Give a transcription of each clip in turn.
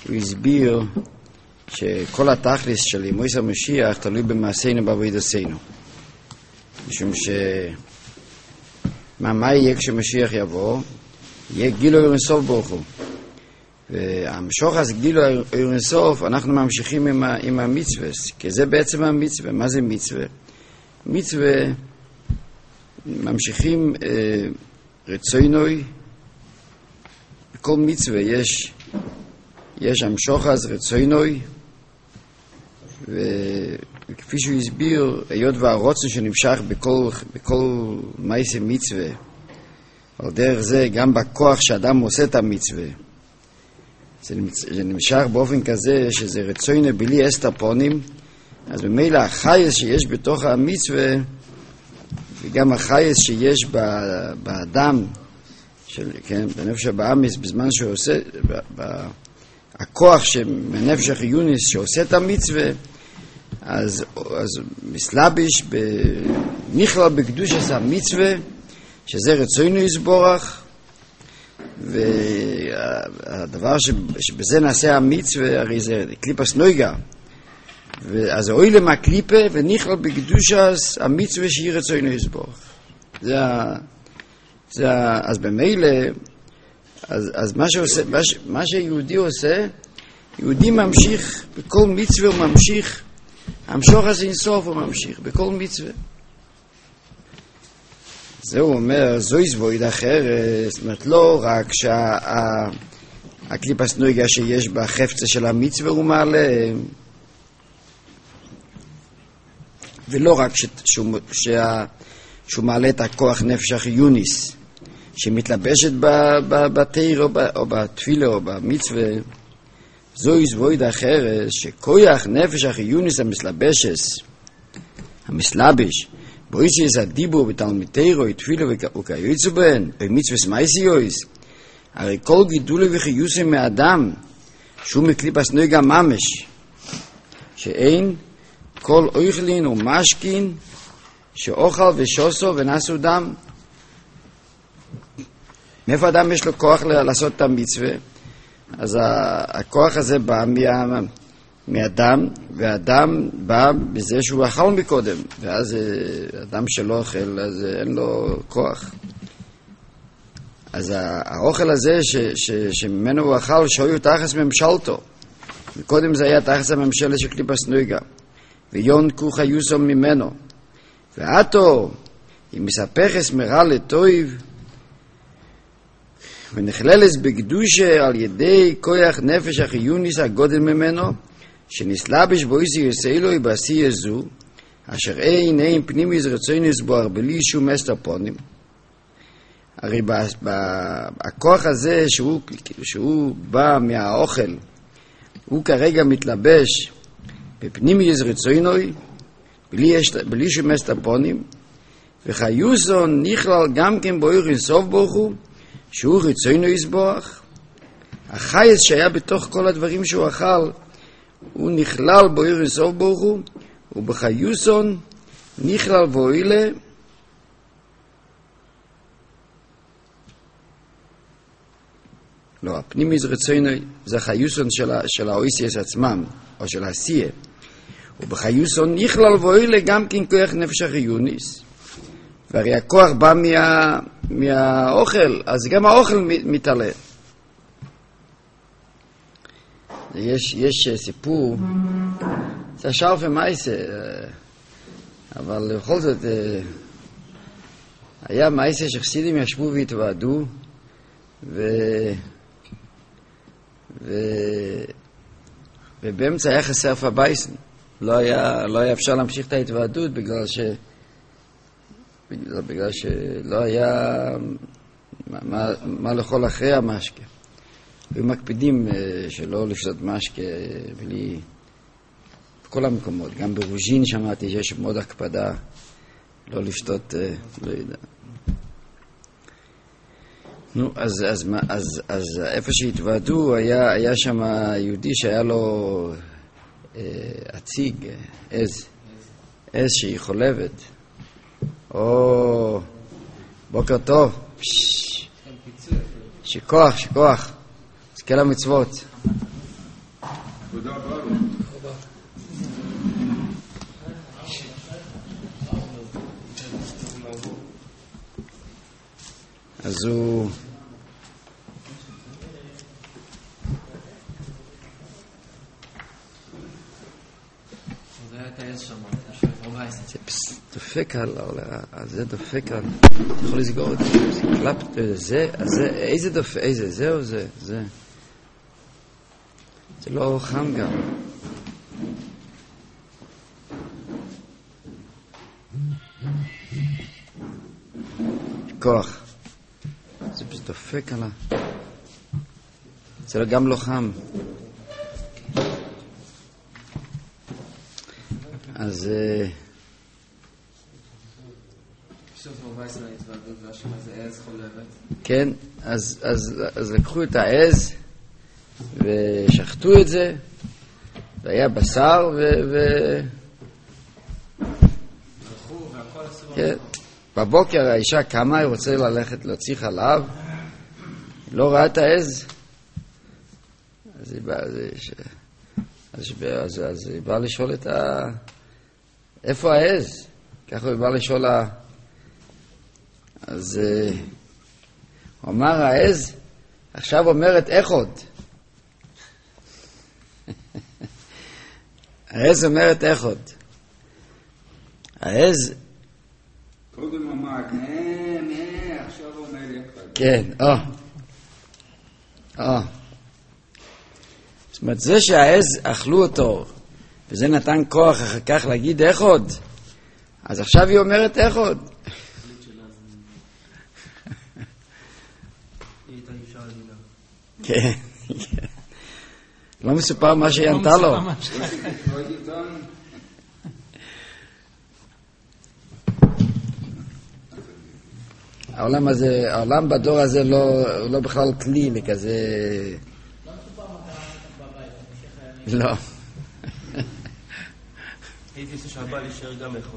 הוא הסביר שכל התכלס של ימוס המשיח תלוי במעשינו בעבודתנו. משום מה יהיה כשמשיח יבוא? יהיה גילוי אין סוף ברוך הוא. והמשוך הזה גילוי אין סוף, אנחנו ממשיכים עם המצווה, כי זה בעצם המצווה. מה זה מצווה? מצווה ממשיכים רצוינוי. בכל מצווה יש המשוך הזה רצוינוי, וכפי שהוא הסביר, היות והרוצן שנמשך בכל מעשה מצווה, על דרך זה גם בכוח שאדם עושה את המצווה, זה נמשך באופן כזה שזה רצוינה בלי אסתפונים. אז במילא החייס שיש בתוך המצווה וגם החייס שיש באדם, כן, בנפש הבאמיס, בזמן שהוא עושה, הכוח שמנפש החיוניס שעושה את המצווה, אז מסלביש נכלל בקדושת המצווה, שזה רצונו יסבורך. והדבר שבזה נעשה המצווה, הרי זה קליפס נויגה, אז אוי למה קליפה ונכלל בקדושת המצווה שהיא רצונו יסבורך. אז במילא, אז מה שיהודי עושה, יהודי ממשיך בכל מצווה, הוא ממשיך, המשוך הזה אינסוף הוא ממשיך בכל מצווה. זהו אומר, זו יסבויד אחרת, זאת אומרת, לא רק שהקליפס נויגה שיש בחפצה של המצווה הוא מעלה, ולא רק שהוא מעלה את הכוח נפש החיוניס, שמתלבשת בתיר או בתפילה או במצווה. זו יסבויד אחרת, שכוח נפש החיוניס המסלבש, בויסיס הדיבור בתלמיתירו, תפילו וכיוצא בהן, במצווה מייסיוס, הרי כל גידולי וחיוסים מאדם, שהוא מקליפס נויגה ממש, שאין כל אוכלין ומשכין, שאוכל ושוסו ונעשו דם. מאיפה אדם יש לו כוח לעשות את המצווה? אז הכוח הזה בא מאדם, והאדם בא בזה שהוא אכל מקודם, ואז אדם שלא אוכל, אז אין לו כוח. אז האוכל הזה שממנו הוא אכל, שהיו תחס ממשלתו. מקודם זה היה תחס הממשלה של קליפס נויגה, ויון כוך היוסו ממנו. ועתו, אם מספחס מרע לטויב, ונכללס בקדושה על ידי כוח נפש החיוניס הגודל ממנו, שנסלבש בויסי יסאילוי בעשי יזו, אשר אין פנימיס רצוינס בו בלי שום אסתפונים. הרי הכוח הזה שהוא בא מהאוכל, הוא כרגע מתלבש בפנימיס רצוינוי, בלי שום אסתפונים, וחיוסון נכלל גם כן בויר אינסוף ברוך הוא, שהוא רצונו יסבוח. החייס שהיה בתוך כל הדברים שהוא אכל, הוא נכלל בויר אינסוף ברוך הוא, ובחיוסון נכלל בוילה, לא, הפנימיס רצונו זה חיוסון של האויסיאס עצמם, או של הסייה, ובחיוסון נכלל בוילה גם כן כוח נפש החיוניס. והרי הכוח בא מהאוכל, אז גם האוכל מתעלה. יש סיפור, זה שרף ומייסה, אבל בכל זאת, היה מייסה שחסידים ישבו והתוועדו, ובאמצע היה חסר פבייסן. לא היה אפשר להמשיך את ההתוועדות בגלל שלא היה מה לאכול אחרי המשקה. היו מקפידים שלא לשתות משקה בלי... בכל המקומות, גם ברוז'ין שמעתי שיש מאוד הקפדה לא לשתות, לא יודע. נו, אז איפה שהתוועדו היה שם יהודי שהיה לו הציג, עז שהיא חולבת. או, בוקר טוב. שכוח, זכה למצוות. תודה רבה. אז הוא... זה היה את העז שם, זה דופק על... זה דופק על... יכול לסגור את זה, זה קלפ... זה... איזה דופק? איזה? זה או זה? זה. זה לא חם גם. כוח. זה פשוט דופק על ה... זה גם לא חם. אז... כן, אז לקחו את העז ושחטו את זה, והיה בשר כן. בבוקר האישה קמה, היא רוצה ללכת להוציא חלב, היא לא ראה את העז, אז היא באה לשאול את איפה העז? ככה היא באה לשאול אז הוא אמר, העז עכשיו אומרת איך עוד? העז אומרת איך עוד? העז... קודם אמר, עכשיו אומר איך עוד. כן, זאת אומרת, זה שהעז אכלו אותו, וזה נתן כוח אחר כך להגיד איך עוד, אז עכשיו היא אומרת איך עוד. כן, לא מסופר מה שהיא ענתה לו. העולם הזה, העולם בדור הזה לא בכלל כלי לכזה... לא מסופר מה קרה בבית, לא. הייתי עושה שהבא להישאר גם יכול.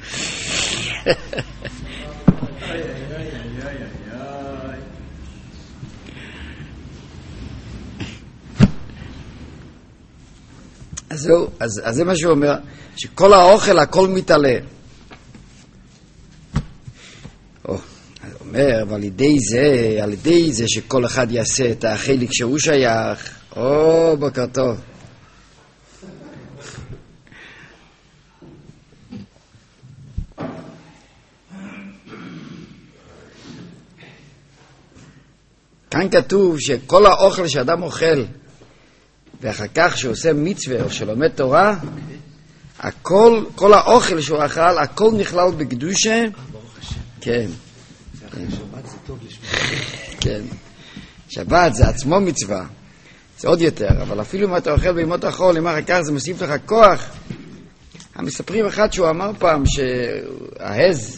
אז זהו, אז זה מה שהוא אומר, שכל האוכל הכל מתעלה. הוא אומר, אבל על ידי זה שכל אחד יעשה את החלק שהוא שייך, בוקר טוב. כאן כתוב שכל האוכל שאדם אוכל, ואחר כך שהוא עושה מצווה או שלומד תורה, הכל, כל האוכל שהוא אכל, הכל נכלל בקדושה. כן. שבת זה טוב לשמוע. כן. שבת זה עצמו מצווה. זה עוד יותר, אבל אפילו אם אתה אוכל בימות החול, אם אחר כך זה מוסיף לך כוח. המספרים אחד שהוא אמר פעם שהעז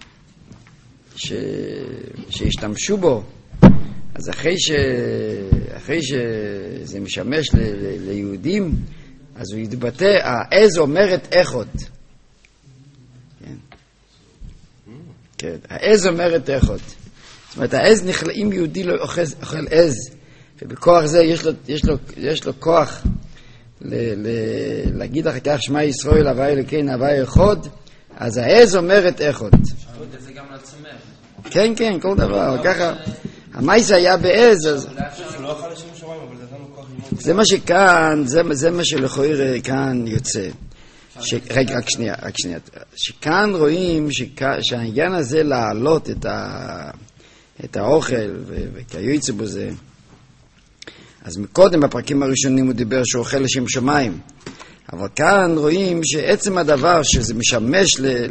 שהשתמשו בו, אז אחרי שזה משמש ליהודים, אז הוא יתבטא, העז אומרת איך עוד. כן. כן, העז אומרת איך עוד. זאת אומרת, העז אם יהודי לא אוכל עז, ובכוח זה יש לו כוח להגיד אחר כך שמע ישראל הווי אלוקינו הווי אחד, אז העז אומרת איך עוד. זה גם לצומח. כן, כן, כל דבר. ככה, המייס היה בעז, אז... לא אכל לשם שמיים, אבל זה נתן לו כוח ללמוד. זה מה שכאן, זה מה שלכאורה כאן יוצא. רגע, רק שנייה. שכאן רואים שהעניין הזה להעלות את האוכל וכיוצא בזה, אז מקודם בפרקים הראשונים הוא דיבר שהוא אוכל לשם שמיים, אבל כאן רואים שעצם הדבר שזה משמש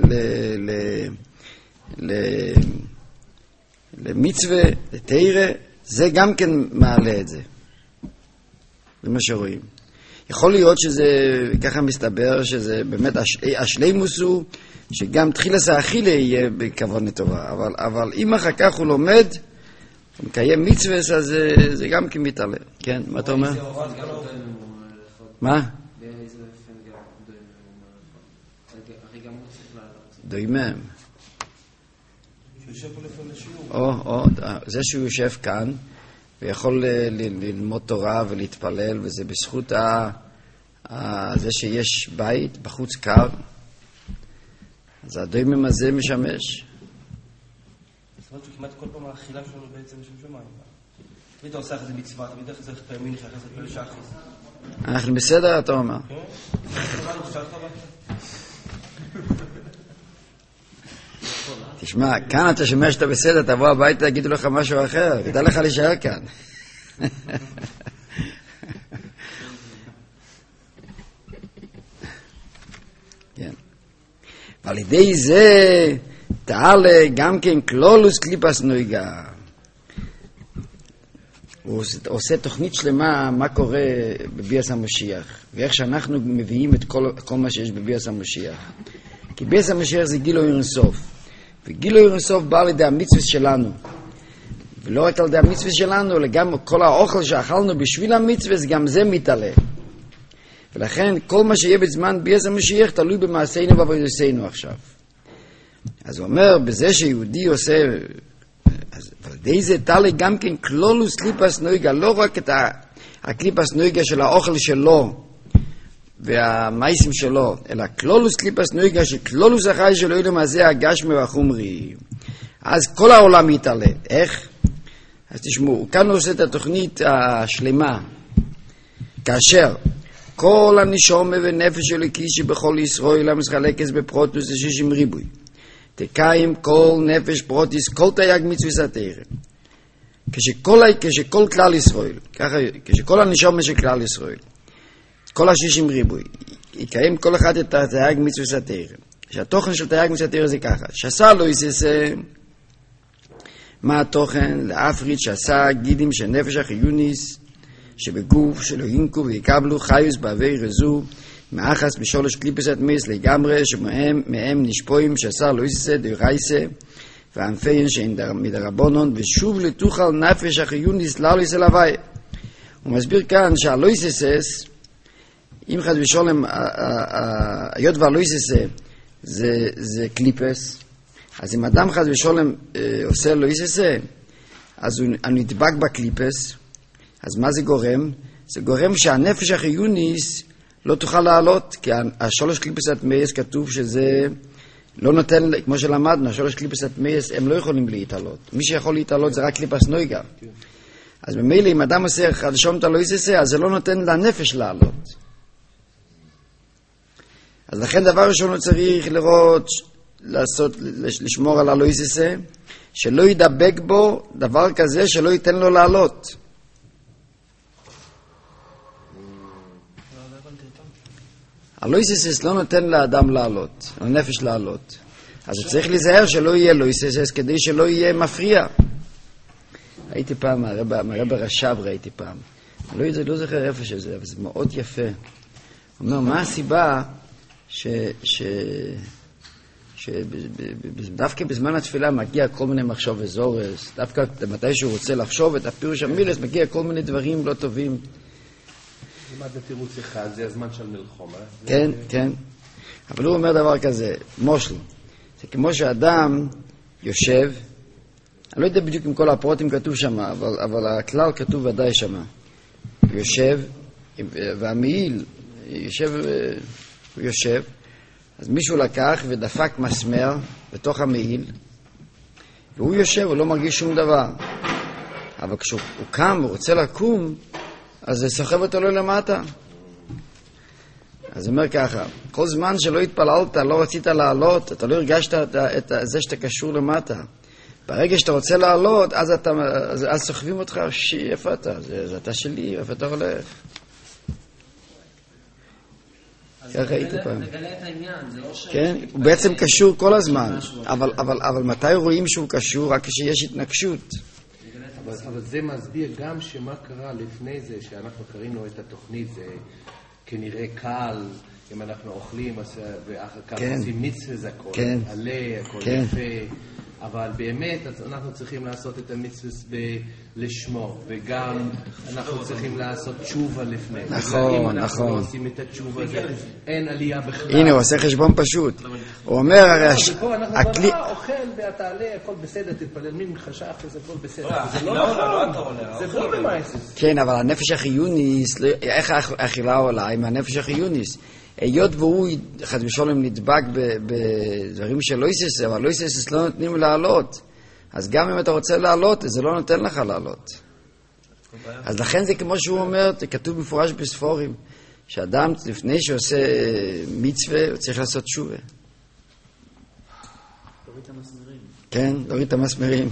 למצווה, לתורה, זה גם כן מעלה את זה. זה מה שרואים. יכול להיות שזה, ככה מסתבר, שזה באמת השלימוס הוא, שגם תחילת האכילה יהיה בכוונה טובה. אבל אם אחר כך הוא לומד, הוא מקיים מצווה, אז זה גם כן מתעלה. כן, מה אתה אומר? מה? דוימם. זה שהוא יושב כאן ויכול ללמוד תורה ולהתפלל, וזה בזכות זה שיש בית בחוץ קר, אז הדוימם הזה משמש. זאת אומרת שכמעט כל פעם האכילה שלנו בעצם שם שמיים. תמיד אתה עושה אחרי זה מצווה, תמיד אחרי זה פעמים אחרי זה פלא שחס. אנחנו בסדר, אתה אומר. כן? תשמע, כאן אתה שומע שאתה בסדר, תבוא הביתה, יגידו לך משהו אחר, כדאי לך להישאר כאן. כן. ועל ידי זה תעלה גם כן כלולוס קליפס נויגה. הוא עושה תוכנית שלמה מה קורה בביאת המשיח, ואיך שאנחנו מביאים את כל מה שיש בביאת המשיח. כי ביאת המשיח זה גילוי אינסוף, וגילוי אינסוף בא לידי המצווה שלנו, ולא רק על ידי המצווה שלנו, אלא גם כל האוכל שאכלנו בשביל המצווה, גם זה מתעלה. ולכן כל מה שיהיה בזמן ביאת המשיח תלוי במעשינו ובעבודתנו עכשיו. אז הוא אומר, בזה שיהודי עושה, ועל ידי זה תעלה גם כן כלולוס קליפס נויגה, לא רק את הקליפס נויגה של האוכל שלו והמייסים שלו, אלא כלולוס קליפס נויגה של כלולוס החי שלו אילום הזה הגשמי והחומרי. אז כל העולם יתעלה. איך? אז תשמעו, כאן הוא עושה את התוכנית השלמה, כאשר כל הנשום ונפש אלוקי שבכל ישראל המסחלקת בפרוטוס זה 60 ריבוי. תקיים כל נפש פרוטיס, כל תייג מצווה התורה. כשכל כלל ישראל, ככה, כשכל הנשום של כלל ישראל, כל ה-60 ריבוי, יקיים כל אחד את תייג מצווה התורה. שהתוכן של תייג מצווה התורה זה ככה, שעשה לא יססה, מה התוכן? להפריד שעשה גידים של נפש החיוניס, שבגוף שלא ינקו ויקבלו חיוס בעבי רזו, מאחס בשולש קליפס התמיס לגמרי, שמהם נשפועים שעשה לא יססה דרייסה, והאנפיין שאין מדרבונון, ושוב לתוכל נפש החיוניס לאליס אל הווי. הוא מסביר כאן שהלא יססס, אם חד ושולם, היות והלא יססה זה קליפס, אז אם אדם חד ושולם עושה לא יססה, אז הוא נדבק בקליפס, אז מה זה גורם? זה גורם שהנפש החיוניס לא תוכל לעלות, כי השולש קליפס התמייס כתוב שזה לא נותן, כמו שלמדנו, השולש קליפס התמייס הם לא יכולים להתעלות. מי שיכול להתעלות זה רק קליפס נויגה. אז במילא אם אדם עושה חדשום את הלא יססה, אז זה לא נותן לנפש לעלות. אז לכן דבר ראשון הוא צריך לראות, לשמור על הלא יססה, שלא ידבק בו דבר כזה שלא ייתן לו לעלות. הלא יססס לא נותן לאדם לעלות, לנפש לעלות. אז הוא צריך להיזהר שלא יהיה לא יססס כדי שלא יהיה מפריע. הייתי פעם, מהרב רש"ב ראיתי פעם. לא זוכר איפה שזה, אבל זה מאוד יפה. הוא אומר, מה הסיבה דווקא בזמן התפילה מגיע כל מיני מחשוב וזורס, דווקא מתי שהוא רוצה לחשוב את הפירוש המילס, מגיע כל מיני דברים לא טובים. אם עד התירוץ אחד, זה הזמן של מלחמה. כן, כן. אבל הוא אומר דבר כזה, מושל, זה כמו שאדם יושב, אני לא יודע בדיוק עם כל הפרוטים כתוב שם, אבל הכלל כתוב ודאי שם. הוא יושב, והמעיל הוא יושב, אז מישהו לקח ודפק מסמר בתוך המעיל, והוא יושב, הוא לא מרגיש שום דבר. אבל כשהוא קם ורוצה לקום, אז זה סוחב אותו לו למטה. אז הוא אומר ככה, כל זמן שלא התפללת, לא רצית לעלות, אתה לא הרגשת את זה שאתה קשור למטה. ברגע שאתה רוצה לעלות, אז סוחבים אותך, איפה אתה? זה אתה שלי, איפה אתה הולך? ככה הייתי פעם. מגלה את העניין, זה לא ש... כן, הוא בעצם קשור כל הזמן, אבל מתי רואים שהוא קשור? רק כשיש התנגשות. אבל זה מסביר גם שמה קרה לפני זה, שאנחנו קראנו את התוכנית, זה כנראה קל, אם אנחנו אוכלים, ואחר כך עושים מצווה, זה הכל עלה, הכל יפה, אבל באמת אנחנו צריכים לעשות את המצווה לשמו, וגם אנחנו צריכים לעשות תשובה לפני. נכון, אם אנחנו נכון. לא עושים את התשובה הזה, אין עלייה בכלל. הנה, הוא עושה חשבון פשוט. הוא אומר, הרי פה אנחנו הכלי... אוכל ואתה עלה, הכל בסדר, תתפלל מין חשך, זה הכל בסדר. זה לא, לא לא, נכון, לא, זה בלי במייסס. כן, אבל הנפש החיוניס, איך האכילה עולה עם הנפש החיוניס? היות והוא חד ושלום נדבק בדברים של לא יסס, אבל לא יסס לא נותנים לעלות. אז גם אם אתה רוצה לעלות, זה לא נותן לך לעלות. אז לכן זה כמו שהוא אומר, זה כתוב מפורש בספורים, שאדם לפני שעושה מצווה, הוא צריך לעשות תשובה. תוריד את המסמרים. כן, תוריד את המסמרים.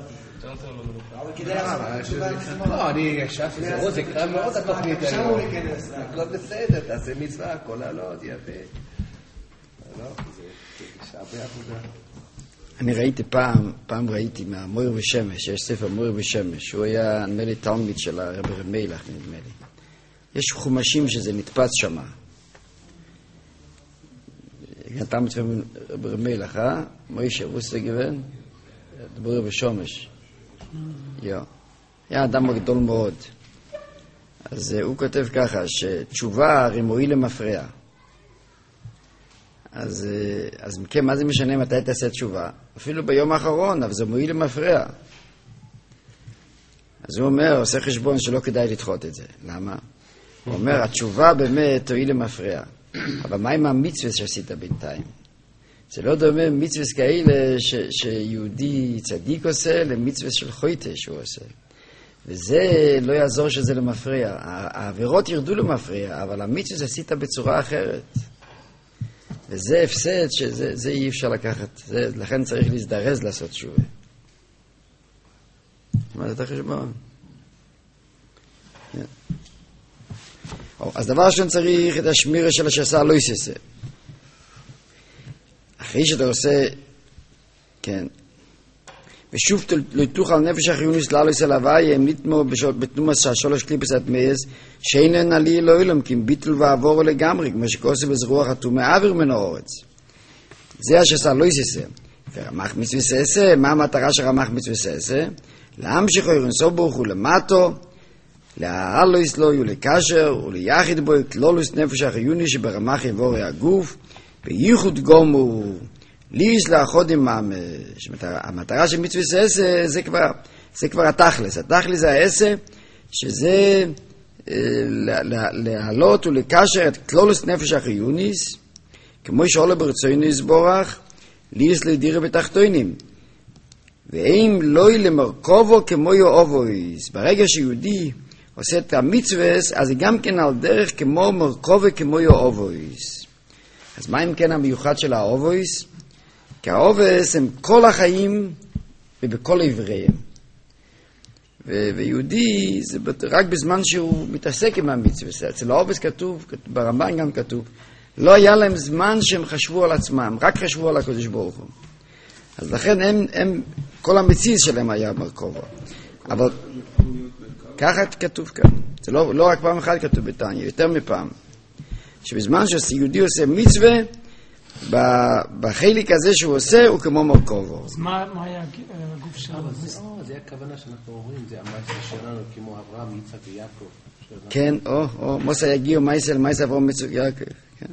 לא, אני ישבתי, זה קרב מאוד התוכנית היום. הכל בסדר, תעשה מצווה, הכל לעלות, יפה. לא, זה שעה בעבודה. אני ראיתי פעם ראיתי מהמויר ושמש, יש ספר מויר ושמש, הוא היה נדמה לי תלמיד של הרב רמילך, נדמה לי. יש חומשים שזה נתפס שמה. תלמיד של הרב רמילך, מוישה, ווסה גוון, מויר ושמש. היה אדם גדול מאוד. אז הוא כותב ככה, שתשובה הרי מועיל למפרע. אז מכם, מה זה משנה מתי תעשה תשובה? אפילו ביום האחרון, אבל זה מועיל למפרע. אז הוא אומר, עושה חשבון שלא כדאי לדחות את זה. למה? הוא אומר, התשובה באמת תועיל למפרע. אבל מה עם המצווה שעשית בינתיים? זה לא דומה מצווה כאלה שיהודי צדיק עושה למצווה של חויטה שהוא עושה. וזה לא יעזור שזה למפרע. העבירות ירדו למפרע, אבל המצווה עשית בצורה אחרת. וזה הפסד שזה אי אפשר לקחת. לכן צריך להזדרז לעשות תשובה. מה זה את החשבון? אז דבר ראשון צריך את השמירה של השסה לא יססה. אחרי שאתה עושה, כן, ושוב לא תוכל נפש החיונית לעלו אצל הוואי, הם נתמו בתנומה שלוש קליפס עד מייס, שאינן עלי לא אילם, כי הם ביטל ועבורו לגמרי, כמו שכוסף איזה רוח התומה אוויר מן האורץ. זה השסה לא יססה. ורמח מצווה ססה, מה המטרה של רמח מצווה ססה? להמשיך אירנסו ברוך הוא למטו, להעלו יסלוי ולקשר, וליחיד בו כלולוס נפש החיוני שברמח יבורי הגוף, בייחוד גומו, ליס לאחוד עם המטרה של מצווה ססה, זה כבר התכלס. התכלס זה העשה, שזה להעלות ולקשר את כלולוס נפש החיוניס, כמו שעולה ברצויניס בורח, ליס לדירה בתחתונים. ואם לא למרכובו כמו יאובויס, ברגע שיהודי עושה את המצווה, אז זה גם כן על דרך כמו מרכובו כמו יאובויס. אז מה אם כן המיוחד של האובויס? כי האובויס הם כל החיים ובכל עבריהם. ויהודי זה רק בזמן שהוא מתעסק עם המצווה. אצל האובויס כתוב, ברמב"ן גם כתוב, לא היה להם זמן שהם חשבו על עצמם, רק חשבו על הקדוש ברוך הוא. אז לכן הם כל המציז שלהם היה מרכובו. אבל ככה כתוב כאן. זה לא רק פעם אחת כתוב בתניא, יותר מפעם. שבזמן שיהודי עושה מצווה, בחלק הזה שהוא עושה, הוא כמו מרכובו. אז מה היה הגוף שלו? זה הכוונה שאנחנו אומרים, זה המעשה שלנו, כמו אברהם, יצחק ויעקב. כן, מוסא יגיעו מייסל, מייסל אברהם יצחק יעקב.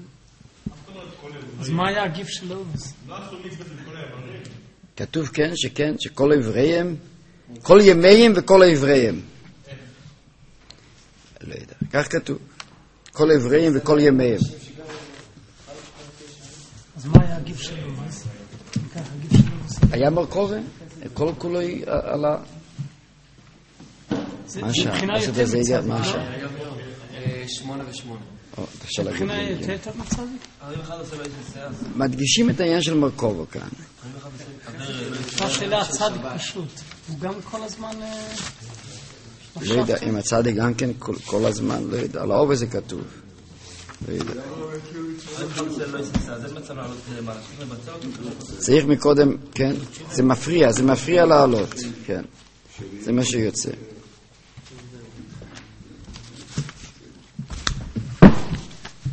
אז מה היה הגיף שלו? כתוב כן, שכל עבריהם, כל ימיהם וכל עבריהם. לא יודע, כך כתוב. כל עבריהם וכל ימיהם. אז מה היה הגיף שלו? היה מרכובה, כל כולו על ה... מה שעה? מבחינה יותר מצדיק. מה שעה? 8 ו8. מבחינה יותר מצדיק? מדגישים את העניין של מרכובו כאן. השאלה הצדיק פשוט. הוא גם כל הזמן... לא יודע, אם הצדיק גם כן כל הזמן, לא יודע. על האובה זה כתוב. לא יודע. צריך מקודם, כן? זה מפריע לעלות. כן. זה מה שיוצא.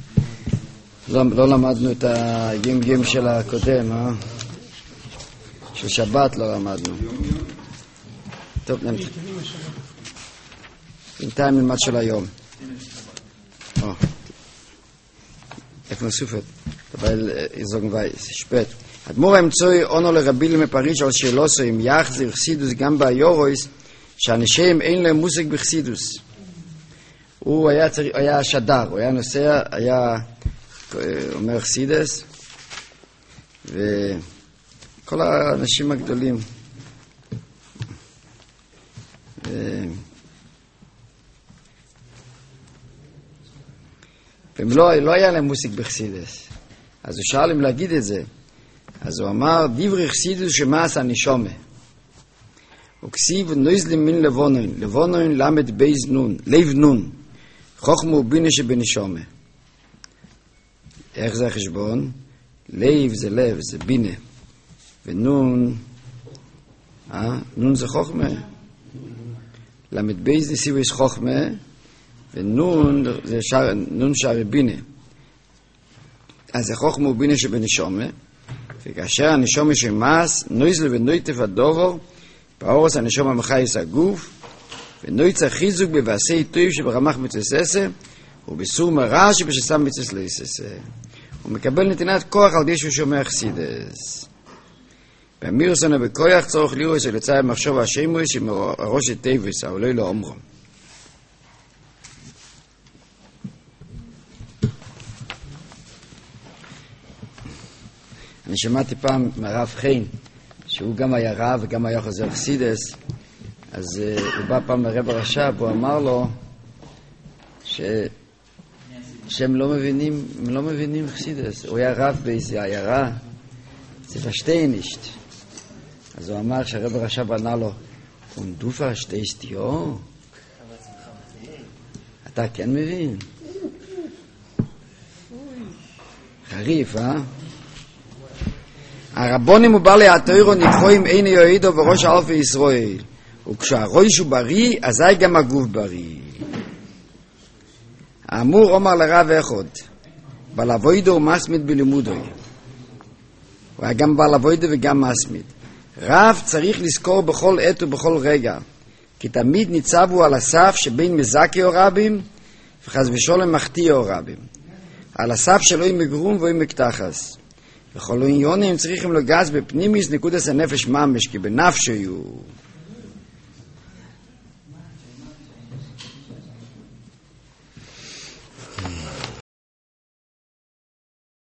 לא למדנו את היום של הקודם, של שבת לא למדנו. טוב, בינתיים נלמד של היום. איך נוספת? אבל יזוגן ספט. אדמו"ר האמצוי אונו לרבי מפריז על שאלוסו אם יחזיר חסידוס גם ביורויס שאנשים אין להם מושג בחסידוס. הוא היה שדר, הוא היה נוסע, היה אומר חסידס, וכל האנשים הגדולים והם לא היה להם מושג בחסידס. אז הוא שאל אם להגיד את זה. אז הוא אמר, דברי חסידוס שמאס הנשומה. וכסיב נויזלים מן לבונוין, לבונוין למד בייז נון, לב נון, חוכמה ובינה שבנשומה. איך זה החשבון? לב זה לב, זה בינה. ונון, נון זה חוכמה. למד בייז נסיבו יש חוכמה, ונון זה נון שערי בינה. אז זה חוכמה ובינה שבנשומה. וכאשר הנשומה שמאס, נויזל ונויטף הדובור, באורס הנשומה מחייס הגוף, ונויצה חיזוק בבעשי טויב שברמח מצססה, ובסור מרע שבשסם מצסלססה. הוא מקבל נתינת כוח על די שהוא שומע חסידס. באמירוסנו בכוח צורך לירוס ולצאי מחשוב השמוס שמראש את טייבס, העולי לא אומרו. אני שמעתי פעם מהרב חין, שהוא גם היה רב וגם היה חוזר חסידס, אז הוא בא פעם לרב הרש"ב, הוא אמר לו שהם לא מבינים חסידס. הוא היה רב באיזו עיירה, זה verstehen nicht. אז הוא אמר שהרב הרש"ב ענה לו, und du verstehst ja? אתה כן מבין? חריף, הרבונים ובעלי התוירו נקחוים איני יועידו וראש אלפי ישראל, וכשהראש הוא בריא, אזי גם הגוף בריא. האמור אומר לרב אחד, בעל אבוידו ומסמיד בלימודו. הוא היה גם בעל אבוידו וגם מסמיד. רב צריך לזכור בכל עת ובכל רגע, כי תמיד ניצבו על הסף שבין מזקי או רבים, וחז ושולם מחטיא או רבים. על הסף שלו עם מגרום ועם מקתחס. וכל עניונים צריכים לגז בפנימיס נקודס הנפש ממש, כי בנפשו יהיו.